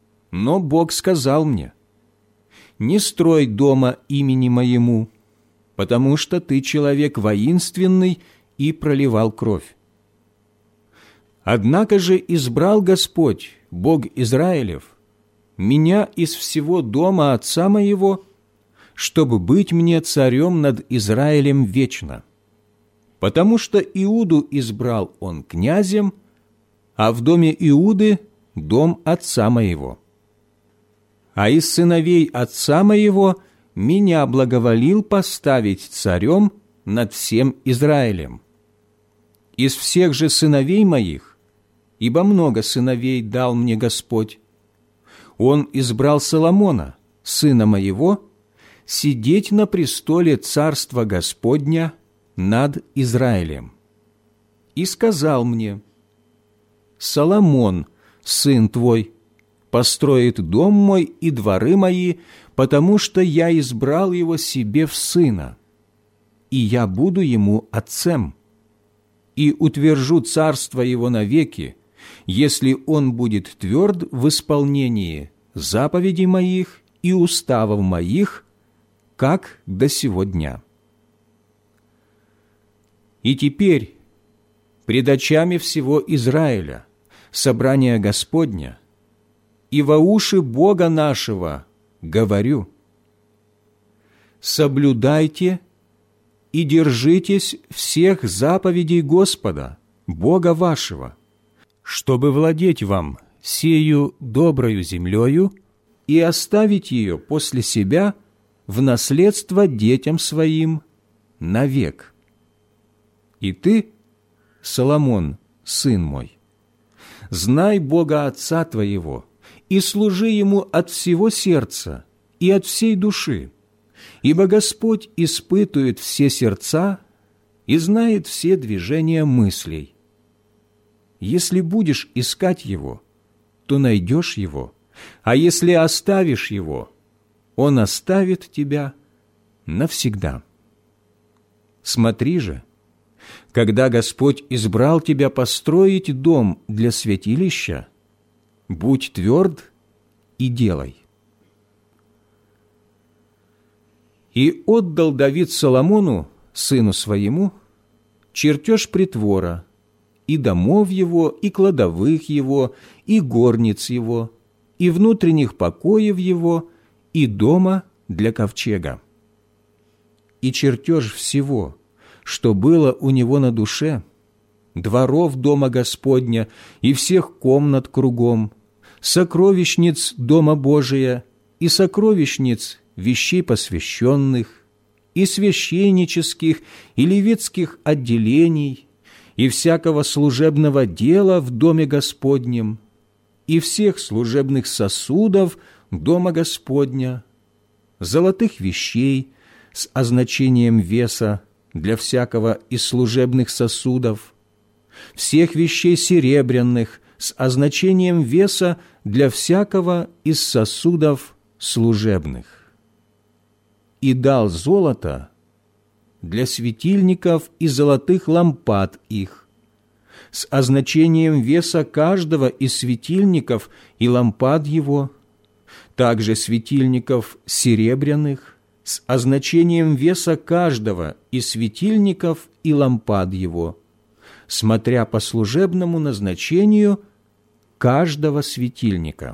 [SPEAKER 1] Но Бог сказал мне: не строй дома имени моему, потому что ты человек воинственный и проливал кровь. Однако же избрал Господь, Бог Израилев, меня из всего дома отца моего, чтобы быть мне царем над Израилем вечно. Потому что Иуду избрал он князем, а в доме Иуды – дом отца моего. А из сыновей отца моего меня благоволил поставить царем над всем Израилем. Из всех же сыновей моих, ибо много сыновей дал мне Господь, Он избрал Соломона, сына моего, сидеть на престоле царства Господня над Израилем. И сказал мне: Соломон, сын твой, построит дом мой и дворы мои, потому что я избрал его себе в сына, и я буду ему отцем, и утвержу царство его навеки, если он будет тверд в исполнении заповедей моих и уставов моих, как до сего дня. И теперь пред очами всего Израиля, собрания Господня, и во уши Бога нашего говорю: соблюдайте и держитесь всех заповедей Господа, Бога вашего, чтобы владеть вам сею доброю землею и оставить ее после себя в наследство детям своим навек. И ты, Соломон, сын мой, знай Бога Отца твоего и служи Ему от всего сердца и от всей души, ибо Господь испытует все сердца и знает все движения мыслей. Если будешь искать Его, то найдешь Его, а если оставишь Его, Он оставит тебя навсегда. Смотри же, когда Господь избрал тебя построить дом для святилища, будь тверд и делай. И отдал Давид Соломону, сыну своему, чертеж притвора, и домов его, и кладовых его, и горниц его, и внутренних покоев его, и дома для ковчега. И чертеж всего, что было у него на душе, дворов дома Господня и всех комнат кругом, сокровищниц дома Божия и сокровищниц вещей посвященных, и священнических и левитских отделений, и всякого служебного дела в доме Господнем, и всех служебных сосудов дома Господня, золотых вещей с означением веса для всякого из служебных сосудов, всех вещей серебряных с означением веса для всякого из сосудов служебных. И дал золото для светильников и золотых лампад их, с означением веса каждого из светильников и лампад его, также светильников серебряных, с означением веса каждого из светильников и лампад его, смотря по служебному назначению каждого светильника.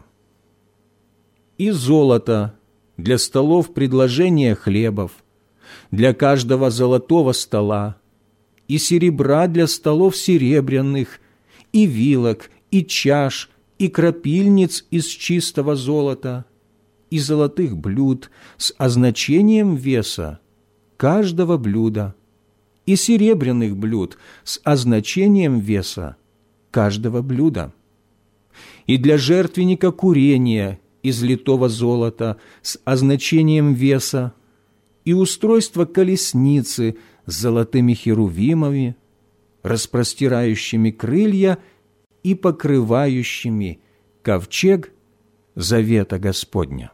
[SPEAKER 1] И золото для столов предложения хлебов, для каждого золотого стола, и серебра для столов серебряных, и вилок, и чаш, и крапильниц из чистого золота, и золотых блюд с означением веса каждого блюда, и серебряных блюд с означением веса каждого блюда, и для жертвенника курения из литого золота с означением веса, и устройство колесницы с золотыми херувимами, распростирающими крылья и покрывающими ковчег завета Господня.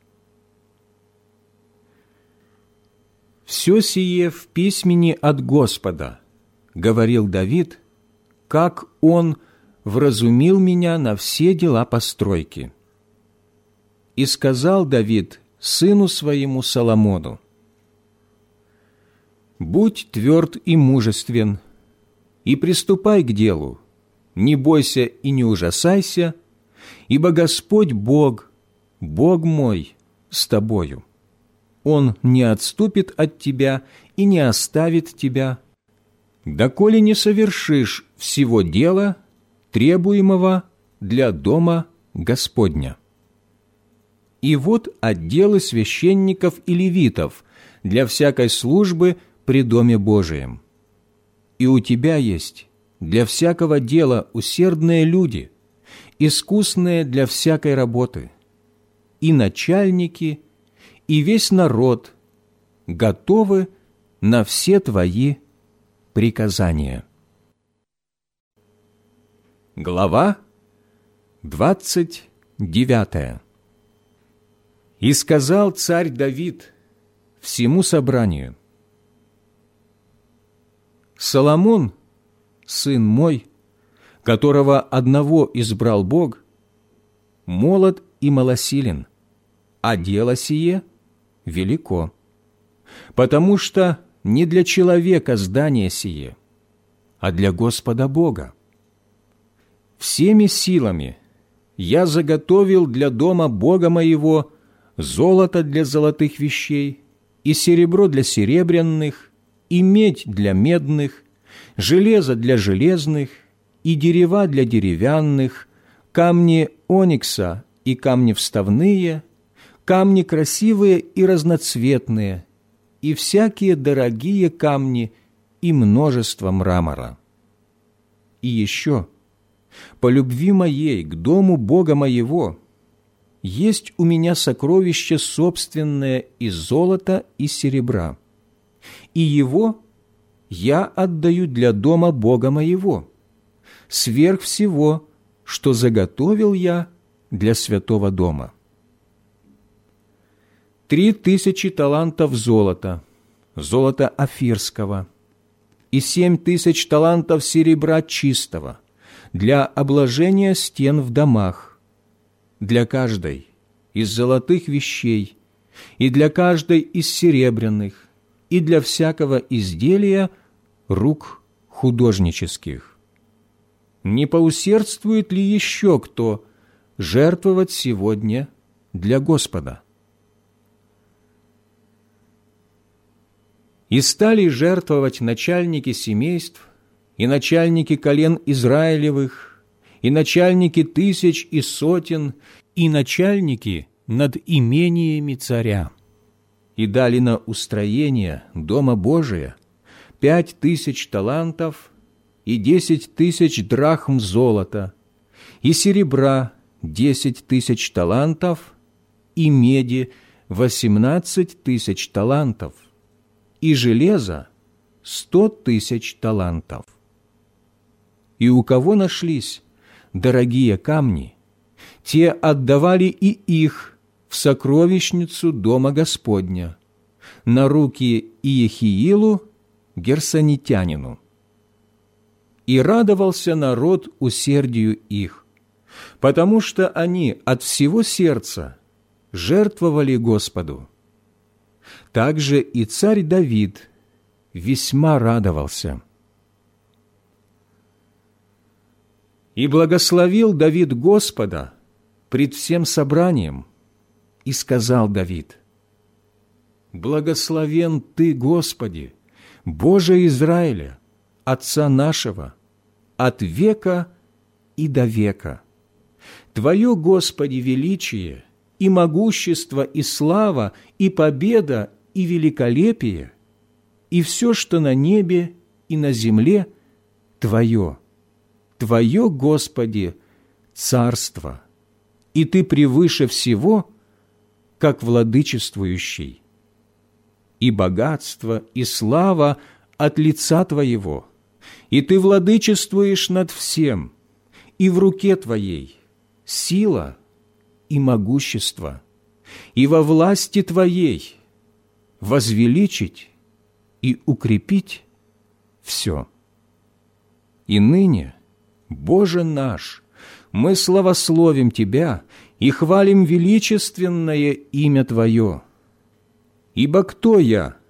[SPEAKER 1] «Все сие в письмени от Господа, — говорил Давид, — как Он вразумил меня на все дела постройки. И сказал Давид сыну своему Соломону: будь тверд и мужествен, и приступай к делу, не бойся и не ужасайся, ибо Господь Бог, Бог мой, с тобою. Он не отступит от тебя и не оставит тебя, доколе не совершишь всего дела, требуемого для дома Господня. И вот отделы священников и левитов для всякой службы при Доме Божием. И у тебя есть для всякого дела усердные люди, искусные для всякой работы, и начальники, и весь народ готовы на все твои приказания. Глава двадцать девятая. «И сказал царь Давид всему собранию: Соломон, сын мой, которого одного избрал Бог, молод и малосилен, а дело сие велико, потому что не для человека здание сие, а для Господа Бога. Всеми силами я заготовил для дома Бога моего золото для золотых вещей, и серебро для серебряных, и медь для медных, железо для железных, и дерева для деревянных, камни оникса и камни вставные, камни красивые и разноцветные, и всякие дорогие камни, и множество мрамора. И еще, по любви моей к дому Бога моего, есть у меня сокровище собственное из золота и серебра, и его я отдаю для дома Бога моего, сверх всего, что заготовил я для святого дома. Три тысячи талантов золота, золота офирского, и семь тысяч талантов серебра чистого для обложения стен в домах, для каждой из золотых вещей, и для каждой из серебряных, и для всякого изделия рук художнических. Не поусердствует ли еще кто жертвовать сегодня для Господа? И стали жертвовать начальники семейств, и начальники колен Израилевых, и начальники тысяч и сотен, и начальники над имениями царя, и дали на устроение Дома Божия пять тысяч талантов и десять тысяч драхм золота, и серебра десять тысяч талантов, и меди восемнадцать тысяч талантов, и железа сто тысяч талантов. И у кого нашлись дорогие камни, те отдавали и их в сокровищницу Дома Господня, на руки Иехиилу, герсонитянину. И радовался народ усердию их, потому что они от всего сердца жертвовали Господу. Также и царь Давид весьма радовался. И благословил Давид Господа пред всем собранием, и сказал Давид: «Благословен Ты, Господи, Боже Израиля, Отца нашего, от века и до века. Твое, Господи, величие, и могущество, и слава, и победа, и великолепие, и все, что на небе и на земле, Твое. Твое, Господи, царство, и Ты превыше всего, как владычествующий. И богатство, и слава от лица Твоего, и Ты владычествуешь над всем, и в руке Твоей сила и могущество, и во власти Твоей возвеличить и укрепить все. И ныне, Боже наш, мы славословим Тебя и хвалим величественное имя Твое. Ибо кто я,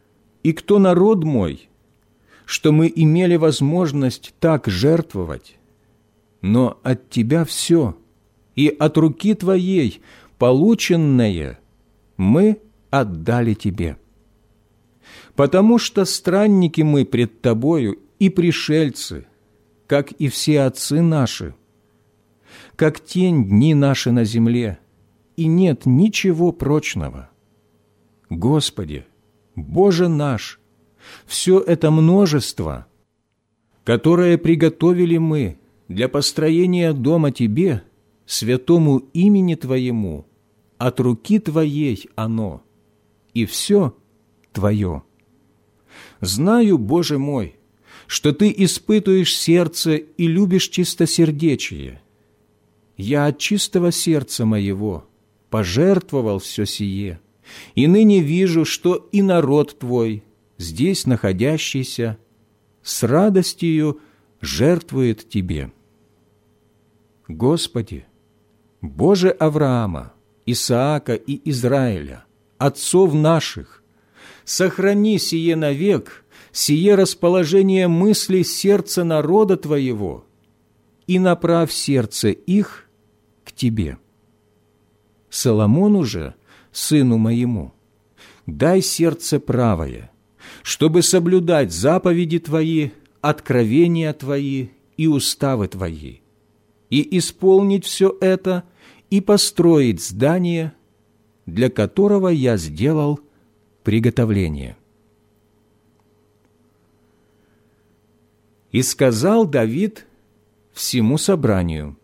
[SPEAKER 1] И кто народ мой, что мы имели возможность так жертвовать? Но от Тебя все, и от руки Твоей полученное мы отдали Тебе. Потому что странники мы пред Тобою и пришельцы, как и все отцы наши, как тень дни наши на земле, и нет ничего прочного. Господи, Боже наш, все это множество, которое приготовили мы для построения дома Тебе, святому имени Твоему, от руки Твоей оно, и все Твое. Знаю, Боже мой, что Ты испытываешь сердце и любишь чистосердечие. Я от чистого сердца моего пожертвовал все сие, и ныне вижу, что и народ Твой, здесь находящийся, с радостью жертвует Тебе. Господи, Боже Авраама, Исаака и Израиля, отцов наших, сохрани сие навек, сие расположение мыслей сердца народа Твоего, и направь сердце их к Тебе. Соломону же, сыну моему, дай сердце правое, чтобы соблюдать заповеди Твои, откровения Твои и уставы Твои, и исполнить все это, и построить здание, для которого я сделал приготовление. И сказал Давид всему собранию: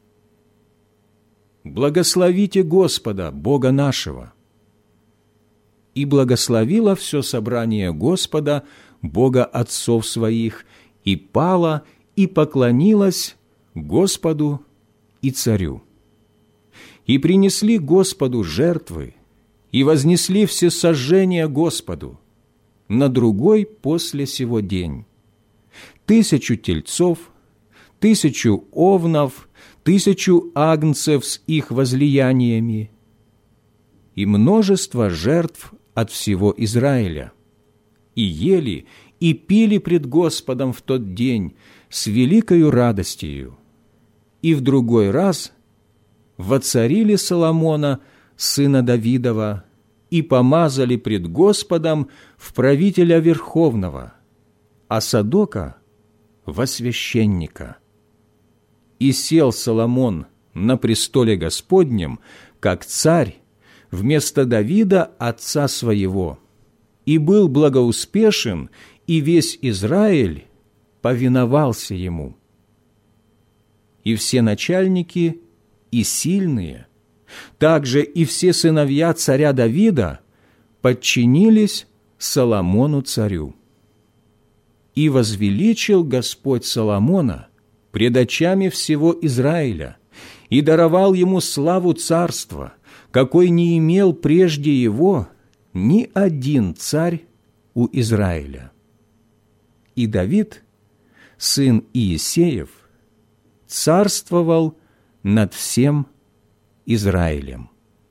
[SPEAKER 1] «Благословите Господа, Бога нашего». И благословило все собрание Господа, Бога отцов своих, и пало, и поклонилось Господу и царю. И принесли Господу жертвы, и вознесли всесожжения Господу на другой после сего день. Тысячу тельцов, тысячу овнов, тысячу агнцев с их возлияниями и множество жертв от всего Израиля. И ели, и пили пред Господом в тот день с великою радостью. И в другой раз воцарили Соломона, сына Давидова, и помазали пред Господом в правителя верховного, а Садока во священника. И сел Соломон на престоле Господнем, как царь, вместо Давида, отца своего, и был благоуспешен, и весь Израиль повиновался ему. И все начальники, и сильные, также и все сыновья царя Давида подчинились Соломону царю. И возвеличил Господь Соломона пред очами всего Израиля, и даровал ему славу царства, какой не имел прежде его ни один царь у Израиля. И Давид, сын Иисеев, царствовал над всем Израилем.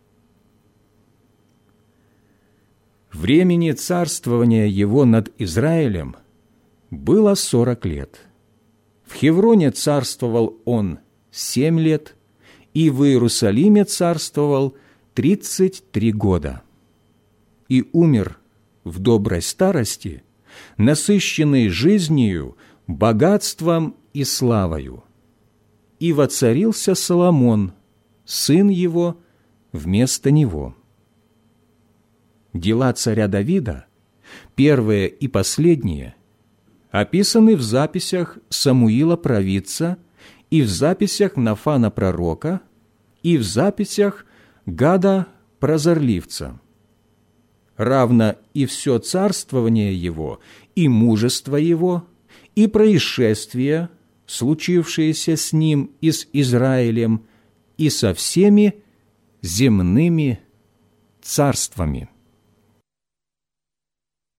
[SPEAKER 1] Времени царствования его над Израилем было сорок лет. В Хевроне царствовал он семь лет, и в Иерусалиме царствовал тридцать три года. И умер в доброй старости, насыщенный жизнью, богатством и славою. И воцарился Соломон, сын его, вместо него. Дела царя Давида, первые и последние, описаны в записях Самуила провидца и в записях Нафана пророка и в записях Гада прозорливца. Равно и все царствование его, и мужество его, и происшествия, случившиеся с ним и с Израилем, и со всеми земными царствами.